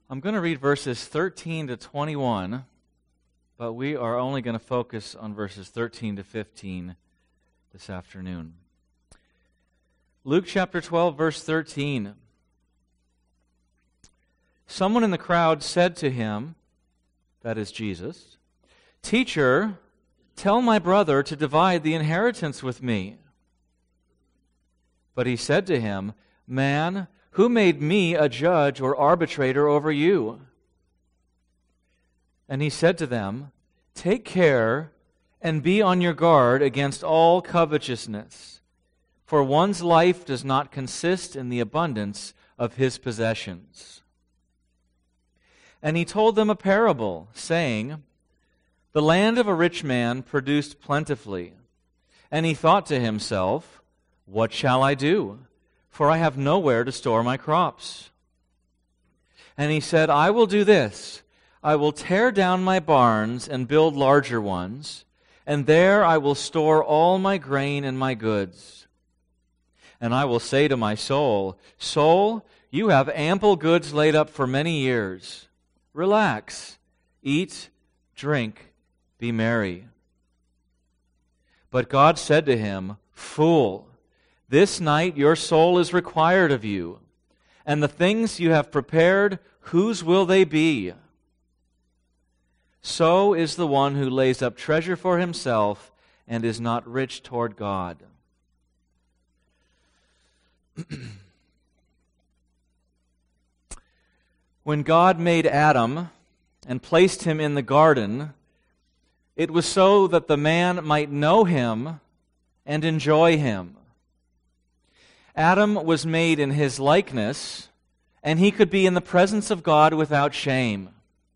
I'm going to read verses 13 to 21, but we are only going to focus on verses 13 to 15 this afternoon. Luke chapter 12, verse 13. Someone in the crowd said to him, that is Jesus, "Teacher, tell my brother to divide the inheritance with me." But he said to him, "Man, who made me a judge or arbitrator over you?" And he said to them, "Take care and be on your guard against all covetousness, for one's life does not consist in the abundance of his possessions." And he told them a parable, saying, "The land of a rich man produced plentifully, and he thought to himself, 'What shall I do? For I have nowhere to store my crops.' And he said, 'I will do this. I will tear down my barns and build larger ones, and there I will store all my grain and my goods. And I will say to my soul, Soul, you have ample goods laid up for many years. Relax, eat, drink, be merry.' But God said to him, 'Fool, this night your soul is required of you, and the things you have prepared, whose will they be? So is the one who lays up treasure for himself and is not rich toward God.'" When God made Adam and placed him in the garden, it was so that the man might know him and enjoy him. Adam was made in his likeness, and he could be in the presence of God without shame.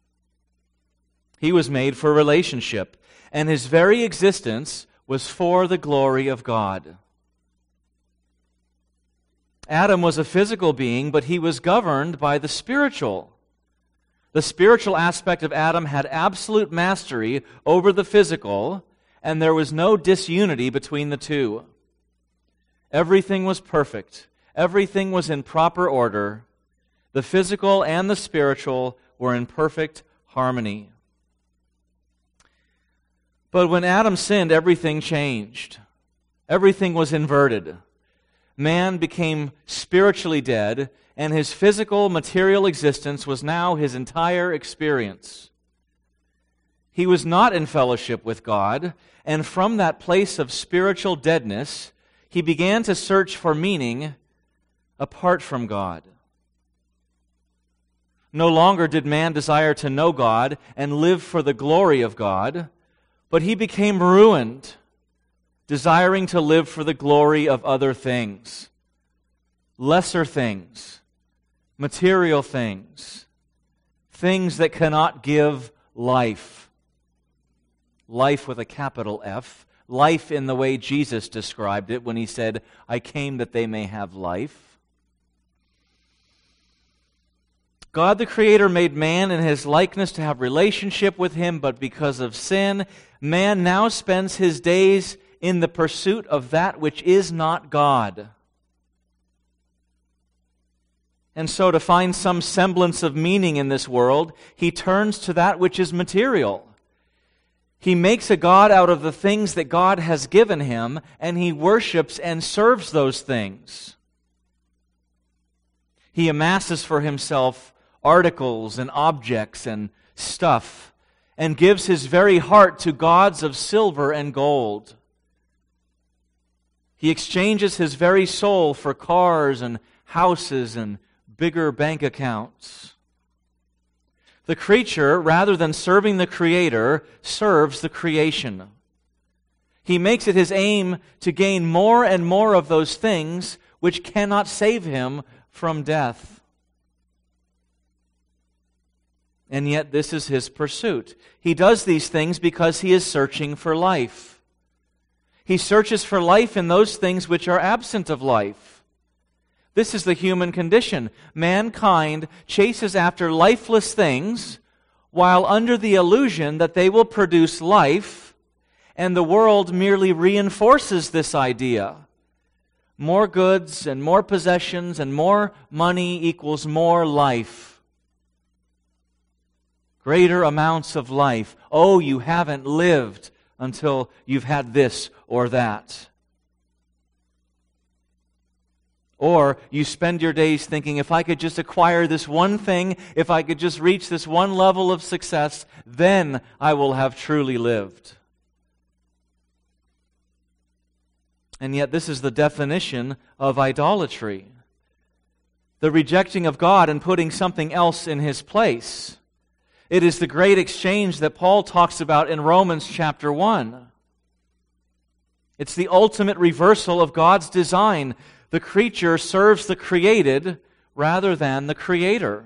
He was made for relationship, and his very existence was for the glory of God. Adam was a physical being, but he was governed by the spiritual. The spiritual aspect of Adam had absolute mastery over the physical, and there was no disunity between the two. Everything was perfect. Everything was in proper order. The physical and the spiritual were in perfect harmony. But when Adam sinned, everything changed. Everything was inverted. Man became spiritually dead, and his physical, material existence was now his entire experience. He was not in fellowship with God, and from that place of spiritual deadness, he began to search for meaning apart from God. No longer did man desire to know God and live for the glory of God, but he became ruined, desiring to live for the glory of other things, lesser things, material things, things that cannot give life. Life with a capital F, life in the way Jesus described it when he said, "I came that they may have life." God the Creator made man in his likeness to have relationship with him, but because of sin, man now spends his days in the pursuit of that which is not God. And so to find some semblance of meaning in this world, he turns to that which is material. He makes a god out of the things that God has given him, and he worships and serves those things. He amasses for himself articles and objects and stuff, and gives his very heart to gods of silver and gold. He exchanges his very soul for cars and houses and bigger bank accounts. The creature, rather than serving the Creator, serves the creation. He makes it his aim to gain more and more of those things which cannot save him from death. And yet this is his pursuit. He does these things because he is searching for life. He searches for life in those things which are absent of life. This is the human condition. Mankind chases after lifeless things while under the illusion that they will produce life, and the world merely reinforces this idea. More goods and more possessions and more money equals more life. greater amounts of life. Oh, you haven't lived until you've had this or that. Or you spend your days thinking, if I could just acquire this one thing, if I could just reach this one level of success, then I will have truly lived. And yet this is the definition of idolatry. The rejecting of God and putting something else in His place. It is the great exchange that Paul talks about in Romans chapter 1. It's the ultimate reversal of God's design. The creature serves the created rather than the Creator.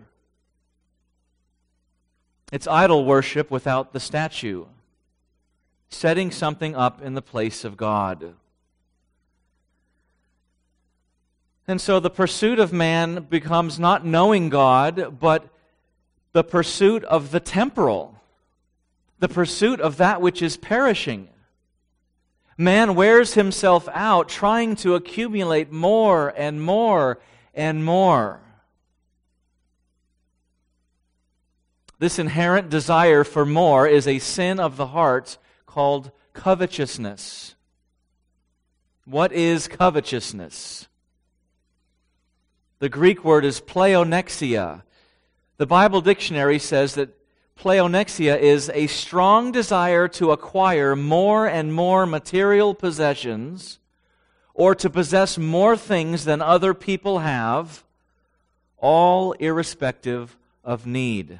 It's idol worship without the statue, setting something up in the place of God. And so the pursuit of man becomes not knowing God, but the pursuit of the temporal, the pursuit of that which is perishing. Man wears himself out trying to accumulate more and more and more. This inherent desire for more is a sin of the heart called covetousness. What is covetousness? The Greek word is pleonexia. The Bible dictionary says that pleonexia is a strong desire to acquire more and more material possessions, or to possess more things than other people have, all irrespective of need.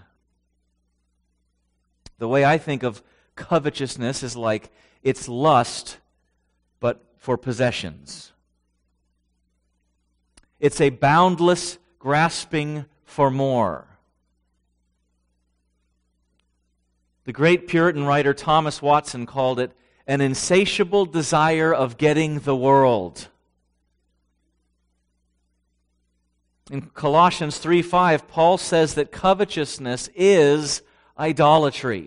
The way I think of covetousness is like it's lust, but for possessions. It's a boundless grasping for more. The great Puritan writer Thomas Watson called it an insatiable desire of getting the world. In Colossians 3:5, Paul says that covetousness is idolatry.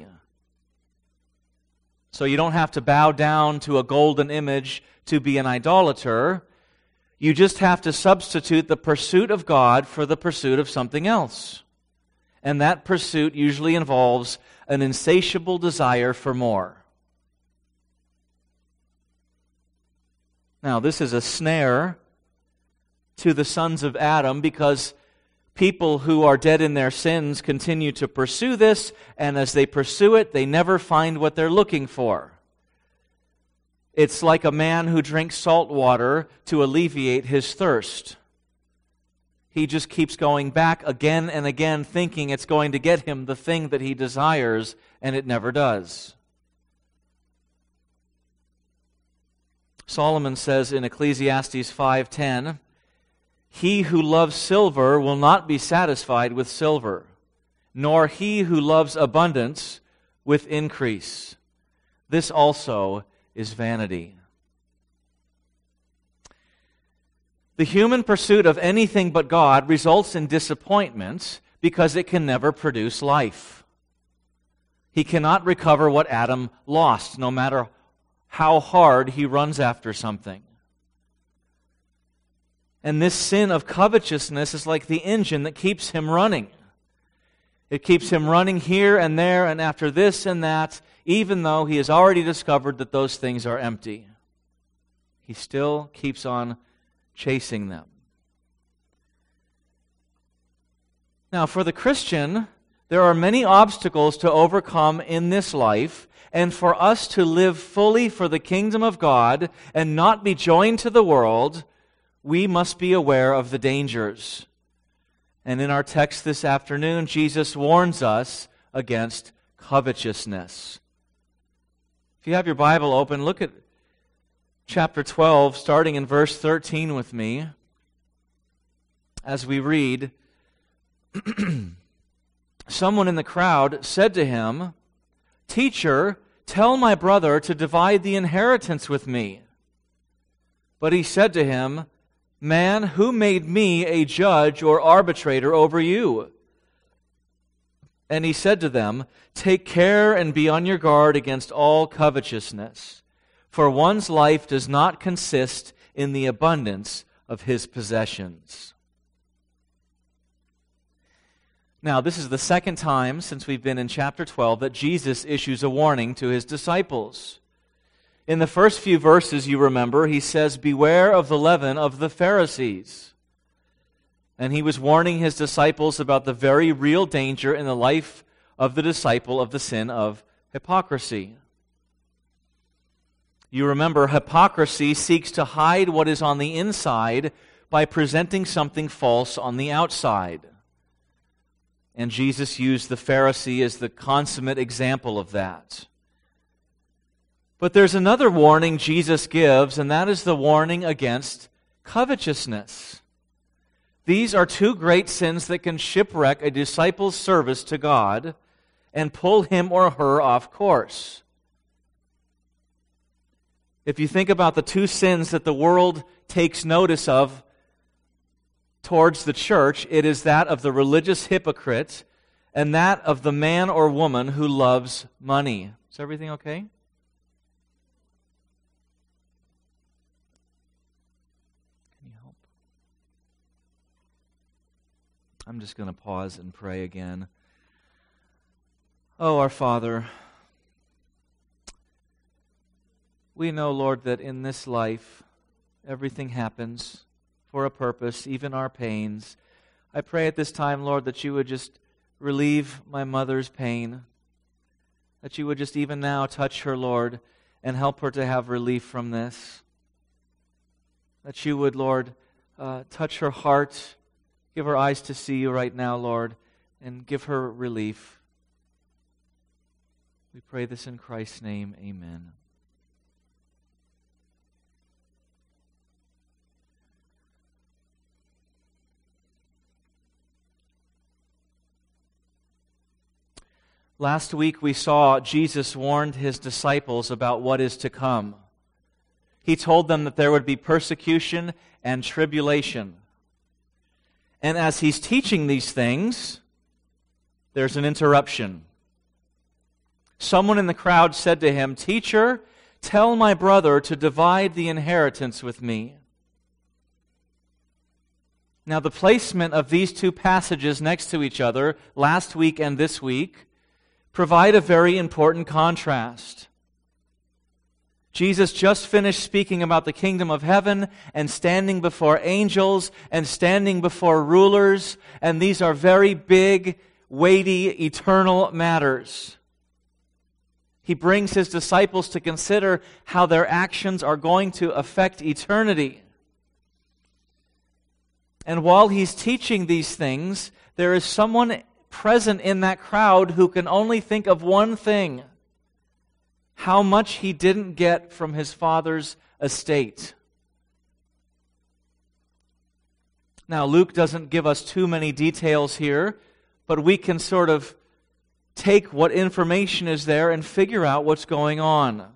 So you don't have to bow down to a golden image to be an idolater. You just have to substitute the pursuit of God for the pursuit of something else. And that pursuit usually involves an insatiable desire for more. Now, this is a snare to the sons of Adam because people who are dead in their sins continue to pursue this, and as they pursue it, they never find what they're looking for. It's like a man who drinks salt water to alleviate his thirst. He just keeps going back again and again, thinking it's going to get him the thing that he desires, and it never does. Solomon says in Ecclesiastes 5:10, "He who loves silver will not be satisfied with silver, nor he who loves abundance with increase. This also is vanity." The human pursuit of anything but God results in disappointment because it can never produce life. He cannot recover what Adam lost, no matter how hard he runs after something. And this sin of covetousness is like the engine that keeps him running. It keeps him running here and there and after this and that, even though he has already discovered that those things are empty. He still keeps on chasing them. Now, for the Christian, there are many obstacles to overcome in this life, and for us to live fully for the kingdom of God and not be joined to the world, we must be aware of the dangers. And in our text this afternoon, Jesus warns us against covetousness. If you have your Bible open, look at chapter 12, starting in verse 13 with me, as we read, "Someone in the crowd said to him, 'Teacher, tell my brother to divide the inheritance with me.' But he said to him, 'Man, who made me a judge or arbitrator over you?' And he said to them, 'Take care and be on your guard against all covetousness, for one's life does not consist in the abundance of his possessions.'" Now, this is the second time since we've been in chapter 12 that Jesus issues a warning to his disciples. In the first few verses, you remember, he says, "Beware of the leaven of the Pharisees." And he was warning his disciples about the very real danger in the life of the disciple of the sin of hypocrisy. You remember, hypocrisy seeks to hide what is on the inside by presenting something false on the outside. And Jesus used the Pharisee as the consummate example of that. But there's another warning Jesus gives, and that is the warning against covetousness. These are two great sins that can shipwreck a disciple's service to God and pull him or her off course. If you think about the two sins that the world takes notice of towards the church, it is that of the religious hypocrite and that of the man or woman who loves money. Is everything okay? Can you help? I'm just going to pause and pray again. Oh, our Father, we know, Lord, that in this life everything happens for a purpose, even our pains. I pray at this time, Lord, that you would just relieve my mother's pain, that you would just even now touch her, Lord, and help her to have relief from this. That you would, Lord, touch her heart, give her eyes to see you right now, Lord, and give her relief. We pray this in Christ's name, amen. Last week we saw Jesus warned his disciples about what is to come. He told them that there would be persecution and tribulation. And as he's teaching these things, there's an interruption. Someone in the crowd said to him, "Teacher, tell my brother to divide the inheritance with me." Now, the placement of these two passages next to each other, last week and this week, provide a very important contrast. Jesus just finished speaking about the kingdom of heaven and standing before angels and standing before rulers, and these are very big, weighty, eternal matters. He brings his disciples to consider how their actions are going to affect eternity. And while he's teaching these things, there is someone present in that crowd who can only think of one thing: how much he didn't get from his father's estate. Now, Luke doesn't give us too many details here, but we can sort of take what information is there and figure out what's going on.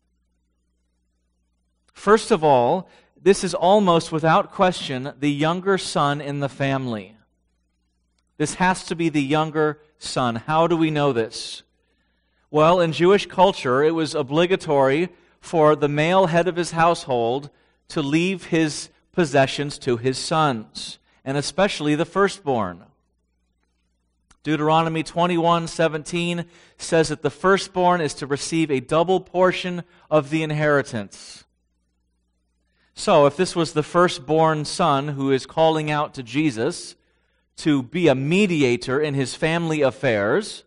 First of all, this is almost without question the younger son in the family. This has to be the younger son. How do we know this? Well, in Jewish culture, it was obligatory for the male head of his household to leave his possessions to his sons, and especially the firstborn. Deuteronomy 21:17 says that the firstborn is to receive a double portion of the inheritance. So, if this was the firstborn son who is calling out to Jesus to be a mediator in his family affairs,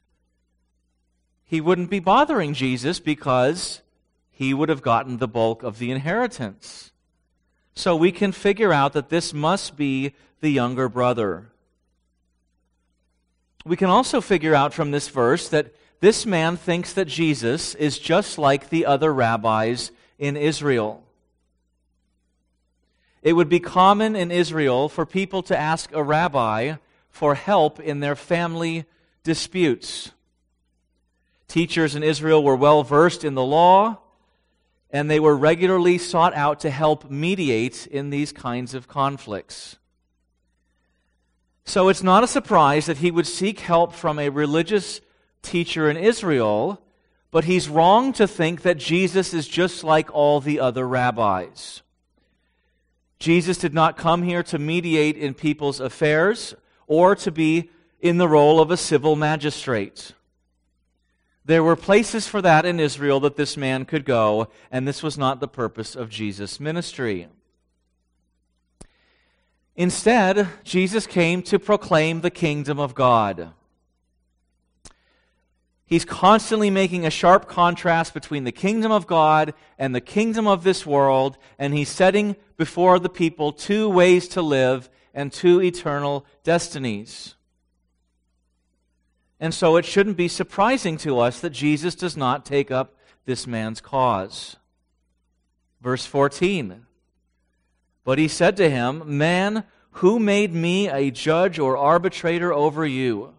he wouldn't be bothering Jesus because he would have gotten the bulk of the inheritance. So we can figure out that this must be the younger brother. We can also figure out from this verse that this man thinks that Jesus is just like the other rabbis in Israel. It would be common in Israel for people to ask a rabbi for help in their family disputes. Teachers in Israel were well versed in the law, and they were regularly sought out to help mediate in these kinds of conflicts. So it's not a surprise that he would seek help from a religious teacher in Israel, but he's wrong to think that Jesus is just like all the other rabbis. Jesus did not come here to mediate in people's affairs or to be in the role of a civil magistrate. There were places for that in Israel that this man could go, and this was not the purpose of Jesus' ministry. Instead, Jesus came to proclaim the kingdom of God. He's constantly making a sharp contrast between the kingdom of God and the kingdom of this world, and he's setting before the people two ways to live and two eternal destinies. And so it shouldn't be surprising to us that Jesus does not take up this man's cause. Verse 14, "But he said to him, 'Man, who made me a judge or arbitrator over you?'"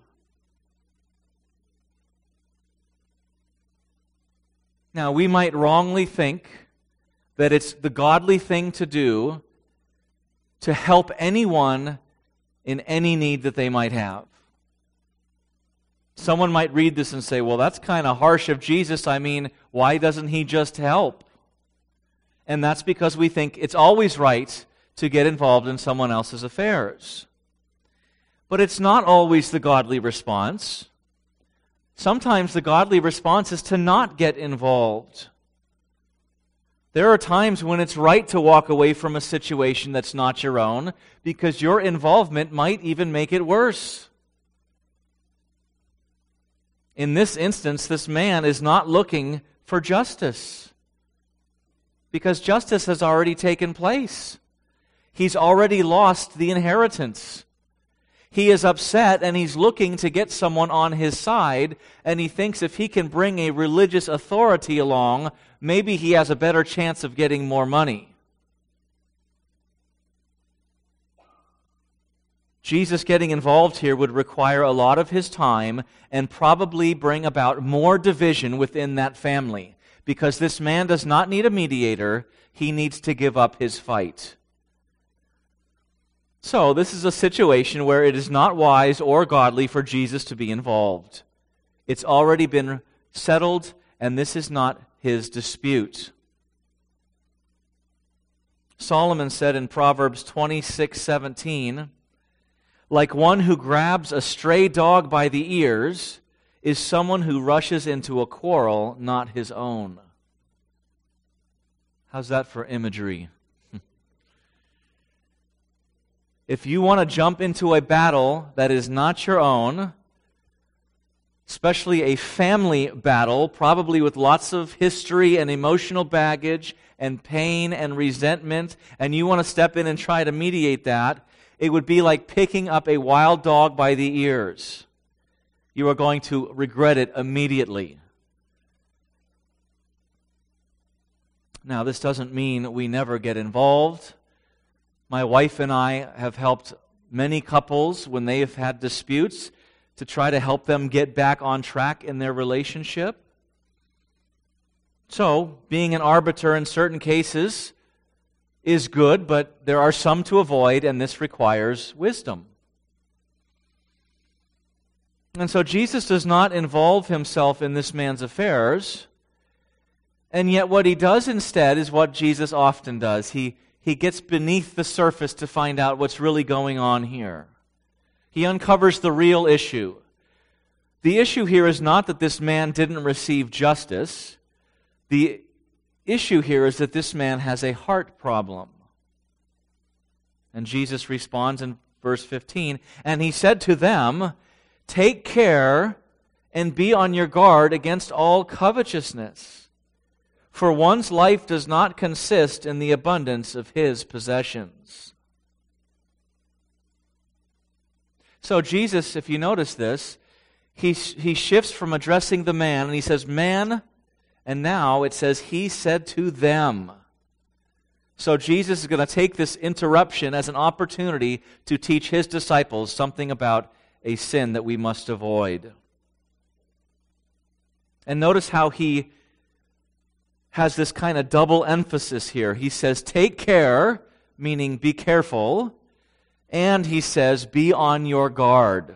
Now, we might wrongly think that it's the godly thing to do to help anyone in any need that they might have. Someone might read this and say, well, that's kind of harsh of Jesus. I mean, why doesn't he just help? And that's because we think it's always right to get involved in someone else's affairs. But it's not always the godly response. Sometimes the godly response is to not get involved. There are times when it's right to walk away from a situation that's not your own because your involvement might even make it worse. In this instance, this man is not looking for justice because justice has already taken place. He's already lost the inheritance. He is upset and he's looking to get someone on his side, and he thinks if he can bring a religious authority along, maybe he has a better chance of getting more money. Jesus getting involved here would require a lot of his time and probably bring about more division within that family, because this man does not need a mediator, he needs to give up his fight. So, this is a situation where it is not wise or godly for Jesus to be involved. It's already been settled, and this is not his dispute. Solomon said in Proverbs 26:17, "Like one who grabs a stray dog by the ears is someone who rushes into a quarrel not his own." How's that for imagery? If you want to jump into a battle that is not your own, especially a family battle, probably with lots of history and emotional baggage and pain and resentment, and you want to step in and try to mediate that, it would be like picking up a wild dog by the ears. You are going to regret it immediately. Now, this doesn't mean we never get involved. My wife and I have helped many couples when they have had disputes to try to help them get back on track in their relationship. So, being an arbiter in certain cases is good, but there are some to avoid, and this requires wisdom. And so Jesus does not involve himself in this man's affairs, and yet what he does instead is what Jesus often does. He gets beneath the surface to find out what's really going on here. He uncovers the real issue. The issue here is not that this man didn't receive justice. The issue here is that this man has a heart problem. And Jesus responds in verse 15, "And he said to them, 'Take care and be on your guard against all covetousness. For one's life does not consist in the abundance of his possessions.'" So Jesus, if you notice this, he shifts from addressing the man, and he says, "Man," and now it says, "He said to them." So Jesus is going to take this interruption as an opportunity to teach his disciples something about a sin that we must avoid. And notice how he has this kind of double emphasis here. He says, "Take care," meaning be careful, and he says, "Be on your guard."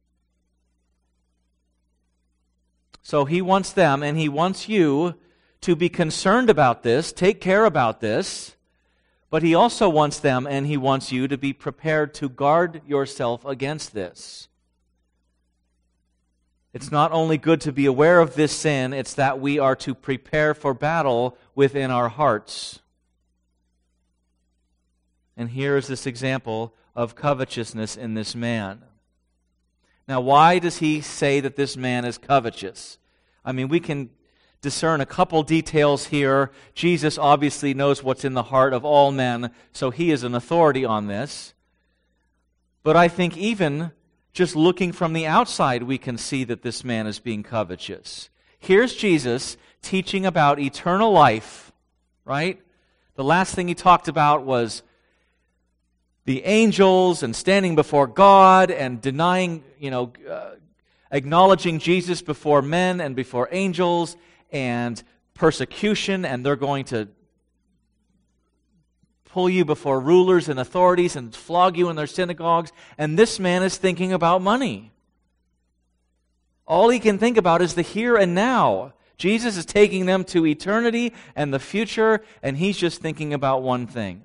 So he wants them, and he wants you to be concerned about this, take care about this, but he also wants them, and he wants you to be prepared to guard yourself against this. It's not only good to be aware of this sin, it's that we are to prepare for battle within our hearts. And here is this example of covetousness in this man. Now, why does he say that this man is covetous? I mean, we can discern a couple details here. Jesus obviously knows what's in the heart of all men, so he is an authority on this. But I think even just looking from the outside, we can see that this man is being covetous. Here's Jesus teaching about eternal life, right? The last thing he talked about was the angels and standing before God and denying, acknowledging Jesus before men and before angels and persecution, and they're going to pull you before rulers and authorities and flog you in their synagogues. And this man is thinking about money. All he can think about is the here and now. Jesus is taking them to eternity and the future, and he's just thinking about one thing.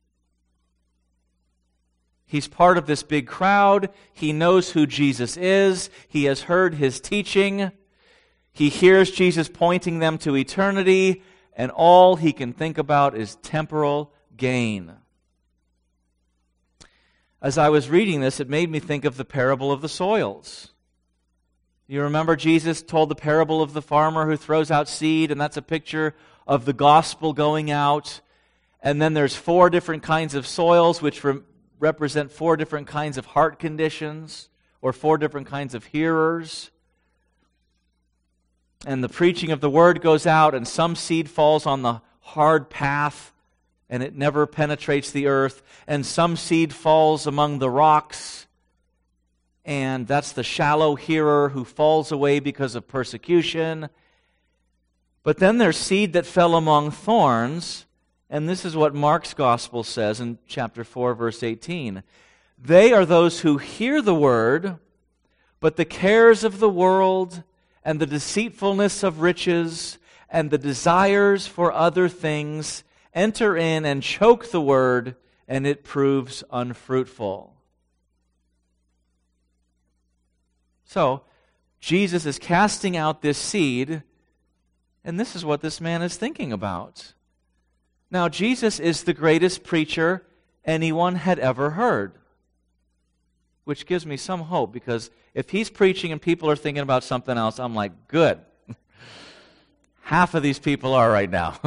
He's part of this big crowd. He knows who Jesus is. He has heard his teaching. He hears Jesus pointing them to eternity, and all he can think about is temporal gain. As I was reading this, it made me think of the parable of the soils. You remember Jesus told the parable of the farmer who throws out seed, and that's a picture of the gospel going out. And then there's 4 different kinds of soils, which represent 4 different kinds of heart conditions, or 4 different kinds of hearers. And the preaching of the word goes out, and some seed falls on the hard path, and it never penetrates the earth. And some seed falls among the rocks, and that's the shallow hearer who falls away because of persecution. But then there's seed that fell among thorns, and this is what Mark's gospel says in chapter 4, verse 18. They are those who hear the word, but the cares of the world and the deceitfulness of riches and the desires for other things enter in and choke the word, and it proves unfruitful. So, Jesus is casting out this seed, and this is what this man is thinking about. Now, Jesus is the greatest preacher anyone had ever heard, which gives me some hope, because if he's preaching and people are thinking about something else, I'm like, good. Half of these people are right now.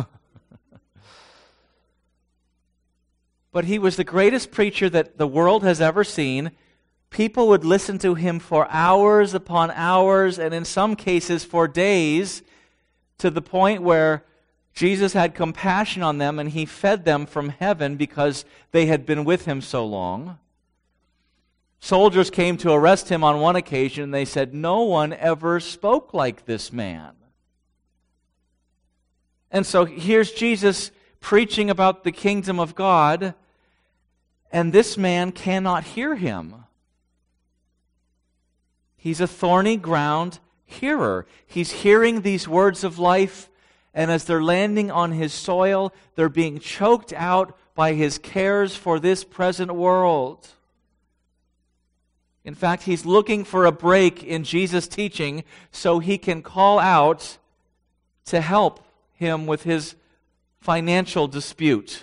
But he was the greatest preacher that the world has ever seen. People would listen to him for hours upon hours, and in some cases for days, to the point where Jesus had compassion on them and he fed them from heaven because they had been with him so long. Soldiers came to arrest him on one occasion, and they said, "No one ever spoke like this man." And so here's Jesus preaching about the kingdom of God, and this man cannot hear him. He's a thorny ground hearer. He's hearing these words of life, and as they're landing on his soil, they're being choked out by his cares for this present world. In fact, he's looking for a break in Jesus' teaching so he can call out to help him with his financial dispute.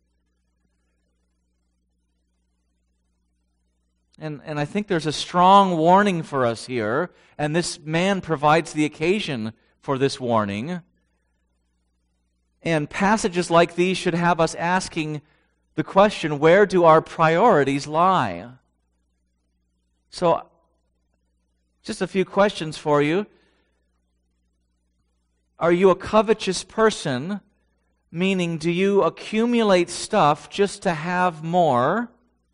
And I think there's a strong warning for us here, and this man provides the occasion for this warning. And passages like these should have us asking the question, where do our priorities lie? So, just a few questions for you. Are you a covetous person? Meaning, do you accumulate stuff just to have more?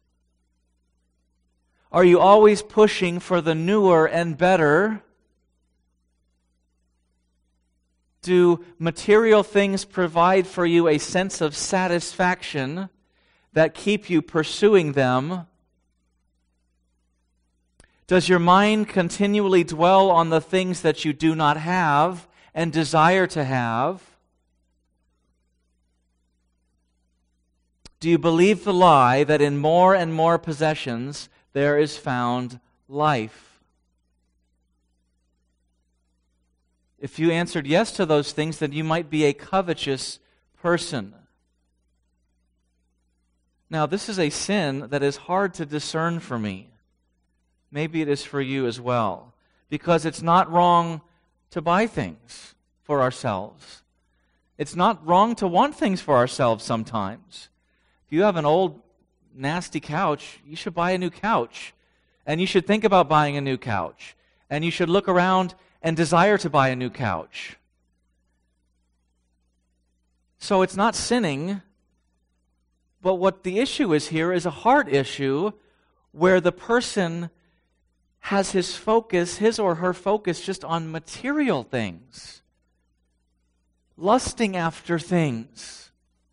Are you always pushing for the newer and better? Do material things provide for you a sense of satisfaction that keep you pursuing them? Does your mind continually dwell on the things that you do not have and desire to have? Do you believe the lie that in more and more possessions there is found life? If you answered yes to those things, then you might be a covetous person. Now, this is a sin that is hard to discern for me. Maybe it is for you as well. Because it's not wrong to buy things for ourselves. It's not wrong to want things for ourselves sometimes. If you have an old, nasty couch, you should buy a new couch. And you should think about buying a new couch. And you should look around and desire to buy a new couch. So it's not sinning, but what the issue is here is a heart issue where the person has his or her focus just on material things, lusting after things.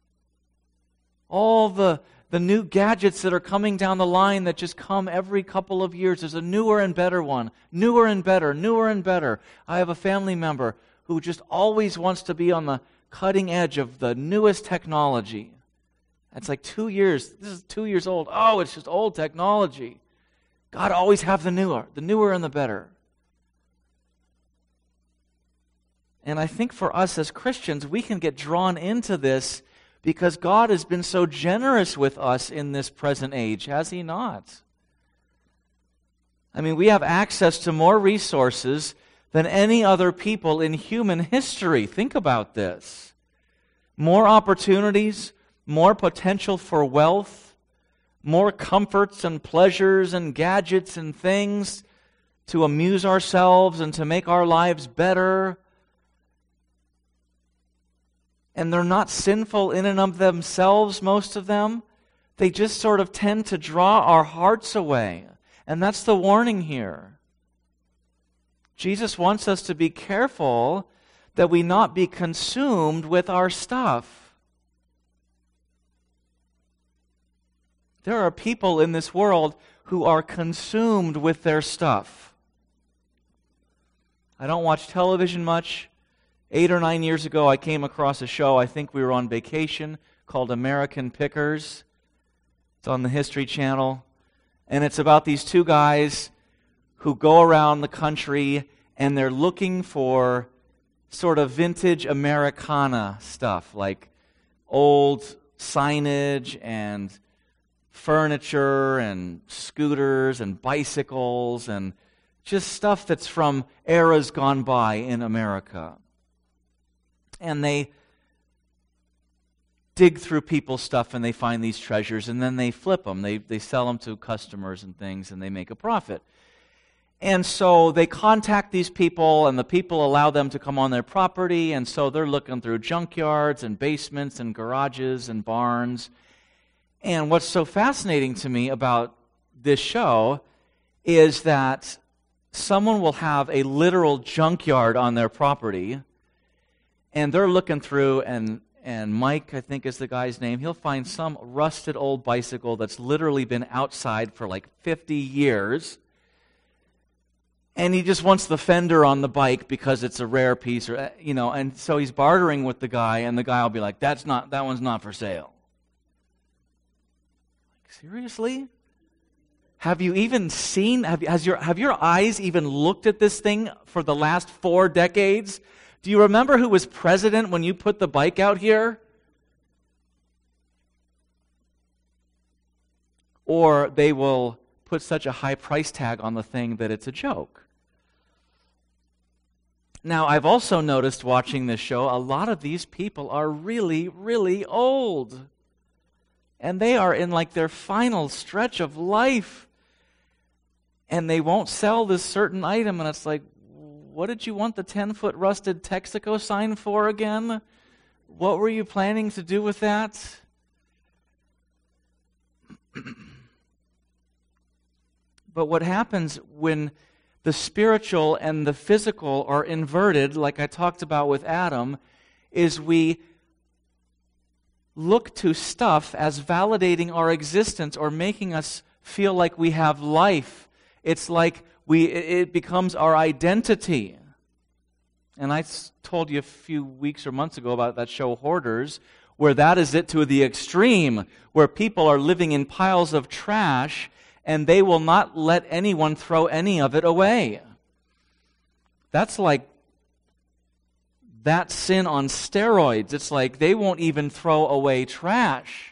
All the new gadgets that are coming down the line that just come every couple of years. There's a newer and better one. Newer and better, newer and better. I have a family member who just always wants to be on the cutting edge of the newest technology. It's like 2 years. This is 2 years old. Oh, it's just old technology. God always have the newer and the better. And I think for us as Christians, we can get drawn into this because God has been so generous with us in this present age, has He not? I mean, we have access to more resources than any other people in human history. Think about this. More opportunities, more potential for wealth, more comforts and pleasures and gadgets and things to amuse ourselves and to make our lives better. And they're not sinful in and of themselves, most of them. They just sort of tend to draw our hearts away. And that's the warning here. Jesus wants us to be careful that we not be consumed with our stuff. There are people in this world who are consumed with their stuff. I don't watch television much. 8 or 9 years ago, I came across a show, I think we were on vacation, called American Pickers. It's on the History Channel. And it's about these two guys who go around the country and they're looking for sort of vintage Americana stuff, like old signage and furniture and scooters and bicycles and just stuff that's from eras gone by in America. And they dig through people's stuff and they find these treasures and then they flip them. They sell them to customers and things and they make a profit. And so they contact these people and the people allow them to come on their property, and so they're looking through junkyards and basements and garages and barns. And what's so fascinating to me about this show is that someone will have a literal junkyard on their property. And they're looking through, and Mike, I think is the guy's name, he'll find some rusted old bicycle that's literally been outside for like 50 years. And he just wants the fender on the bike because it's a rare piece, or and so he's bartering with the guy, and the guy will be like, that one's not for sale. Like, seriously? Have you even seen, have your eyes even looked at this thing for the last 4 decades? Do you remember who was president when you put the bike out here? Or they will put such a high price tag on the thing that it's a joke. Now, I've also noticed watching this show, a lot of these people are really, really old. And they are in like their final stretch of life. And they won't sell this certain item, and it's like, what did you want the 10-foot rusted Texaco sign for again? What were you planning to do with that? But what happens when the spiritual and the physical are inverted, like I talked about with Adam, is we look to stuff as validating our existence or making us feel like we have life. It's like it becomes our identity. And I told you a few weeks or months ago about that show Hoarders, where that is it to the extreme, where people are living in piles of trash and they will not let anyone throw any of it away. That's like that sin on steroids. It's like they won't even throw away trash.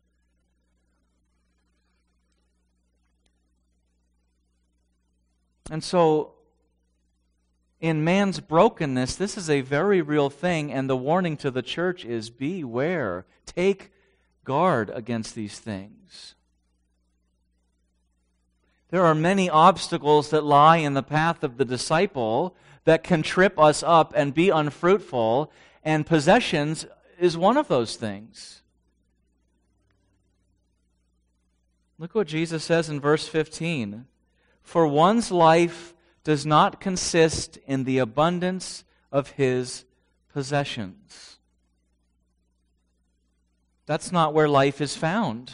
And so, in man's brokenness, this is a very real thing, and the warning to the church is beware. Take guard against these things. There are many obstacles that lie in the path of the disciple that can trip us up and be unfruitful, and possessions is one of those things. Look what Jesus says in verse 15. For one's life does not consist in the abundance of his possessions. That's not where life is found.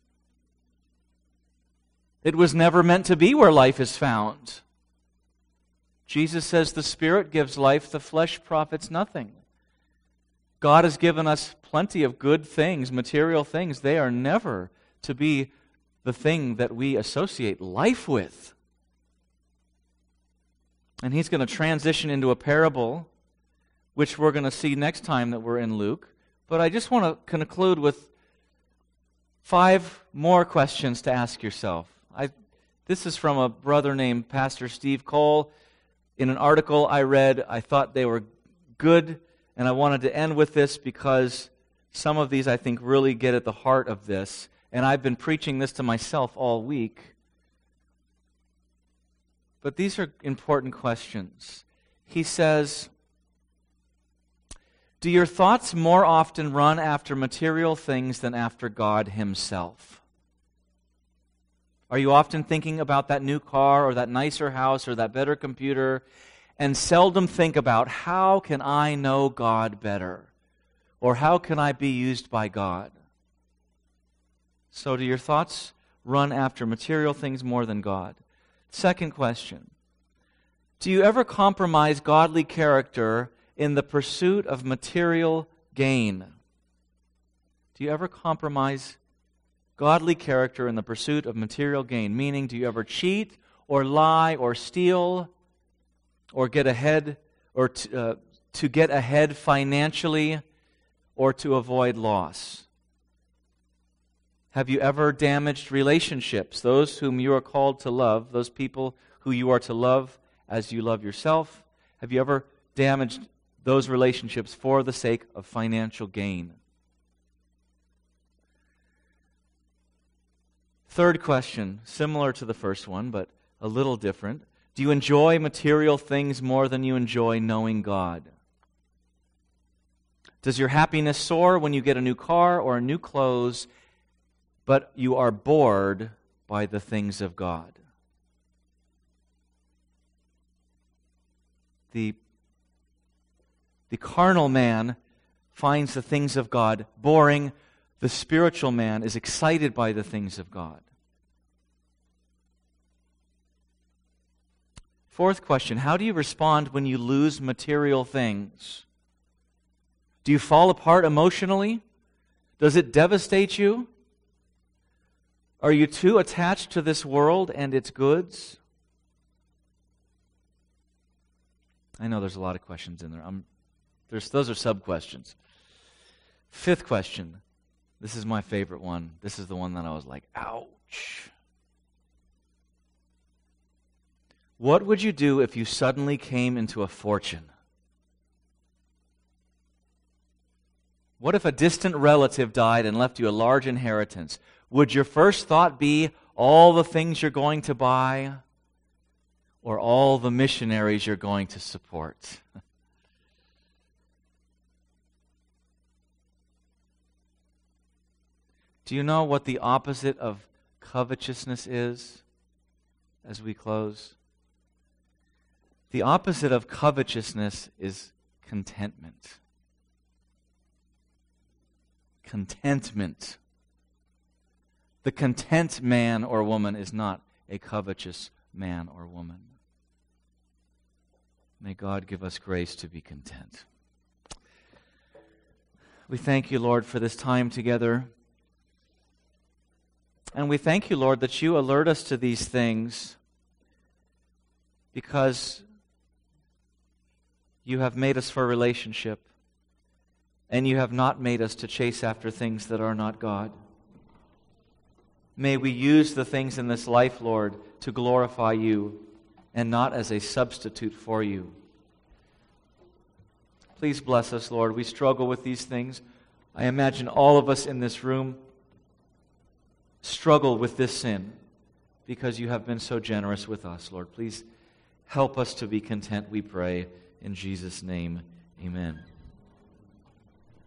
It was never meant to be where life is found. Jesus says the Spirit gives life, the flesh profits nothing. God has given us plenty of good things, material things. They are never to be the thing that we associate life with. And he's going to transition into a parable, which we're going to see next time that we're in Luke. But I just want to conclude with 5 more questions to ask yourself. This is from a brother named Pastor Steve Cole. In an article I read, I thought they were good, and I wanted to end with this because some of these I think really get at the heart of this. And I've been preaching this to myself all week. But these are important questions. He says, do your thoughts more often run after material things than after God Himself? Are you often thinking about that new car or that nicer house or that better computer and seldom think about how can I know God better? Or how can I be used by God? So do your thoughts run after material things more than God? Second question. Do you ever compromise godly character in the pursuit of material gain? Do you ever compromise godly character in the pursuit of material gain? Meaning, do you ever cheat or lie or steal or get ahead or to get ahead financially or to avoid loss? Have you ever damaged relationships, those whom you are called to love, those people who you are to love as you love yourself? Have you ever damaged those relationships for the sake of financial gain? Third question, similar to the first one, but a little different. Do you enjoy material things more than you enjoy knowing God? Does your happiness soar when you get a new car or new clothes, but you are bored by the things of God? The carnal man finds the things of God boring. The spiritual man is excited by the things of God. Fourth question, how do you respond when you lose material things? Do you fall apart emotionally? Does it devastate you? Are you too attached to this world and its goods? I know there's a lot of questions in there. Those are sub-questions. Fifth question. This is my favorite one. This is the one that I was like, ouch. What would you do if you suddenly came into a fortune? What if a distant relative died and left you a large inheritance? Would your first thought be all the things you're going to buy or all the missionaries you're going to support? Do you know what the opposite of covetousness is as we close? The opposite of covetousness is contentment. Contentment. The content man or woman is not a covetous man or woman. May God give us grace to be content. We thank you, Lord, for this time together. And we thank you, Lord, that you alert us to these things because You have made us for relationship, and you have not made us to chase after things that are not God. May we use the things in this life, Lord, to glorify you and not as a substitute for you. Please bless us, Lord. We struggle with these things. I imagine all of us in this room struggle with this sin because you have been so generous with us, Lord. Please help us to be content, we pray. In Jesus' name, amen.